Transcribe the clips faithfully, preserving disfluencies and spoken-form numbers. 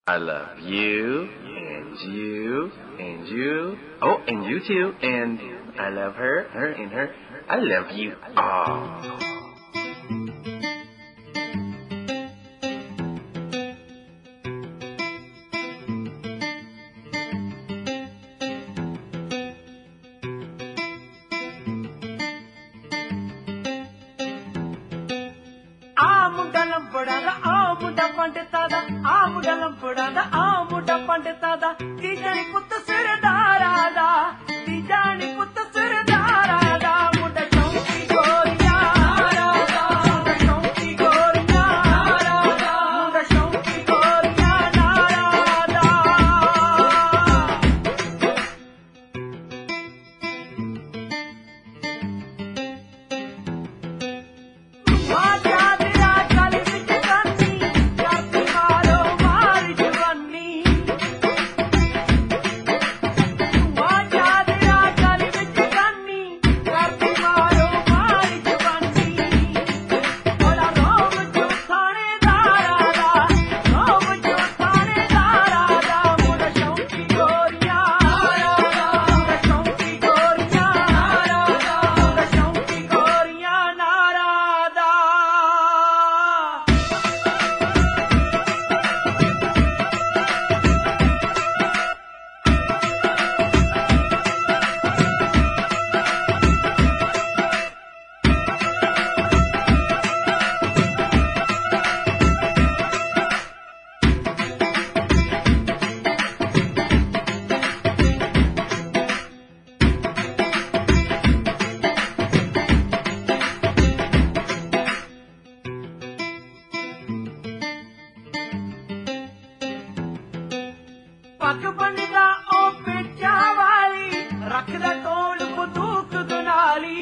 I love you, and you, and you. Oh, and you too. And I love her, her, and her. I love you. Oh. ఆముడలం పొడాద ఆముడ పండుతాద ఆముడలం పొడాద ఆముడ పండుతాద తీజాని Putta సిరదారాద తీజాని Putta సిరదారాద MUDA చౌకి గోరియా రాదా MUDA చౌకి గోరియా రాదా MUDA చౌకి గోరియా రాదా వాజా पग बनदा ओ पेचा वाली रखदा तोल बंदूक दुनाली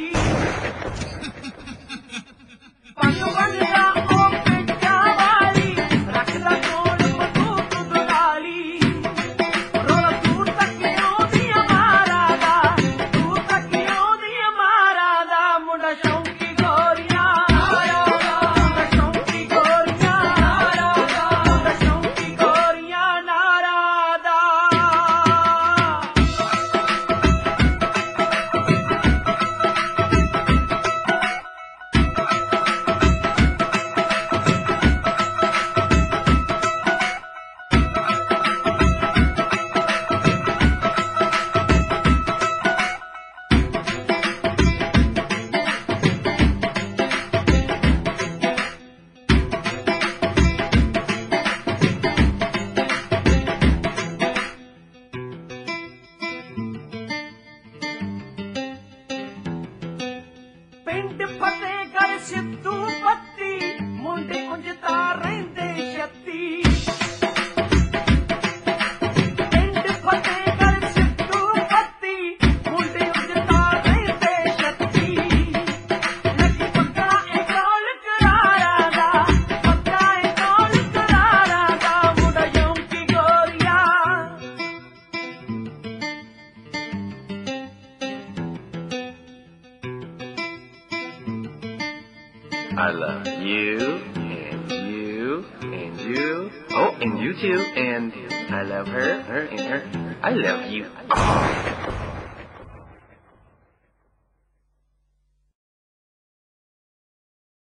पग बनदा ओ पेचा वाली रखदा तोल बंदूक दुनाली रोल तू तकियों दी मारा दा तू तकियों दी मारा दा मुंडा शौकी गोरियां मुंडा शौकी गोरियां मुंडा शौकी गोरियां नारा पिंड फतेहगढ़ सिद्धू पत्ती मुंडे कुंजता रहंदे छत्ती पिंड फतेहगढ़ सिद्धू पत्ती मुंडे कुंजता रहंदे छत्ती लगी पक्का ए कौल करारा दा पक्का ए कौल करारा दा मुंडा यौकी गोरिया I love you, and you, and you. Oh, and you too. And I love her, her, and her. I love you. Oh.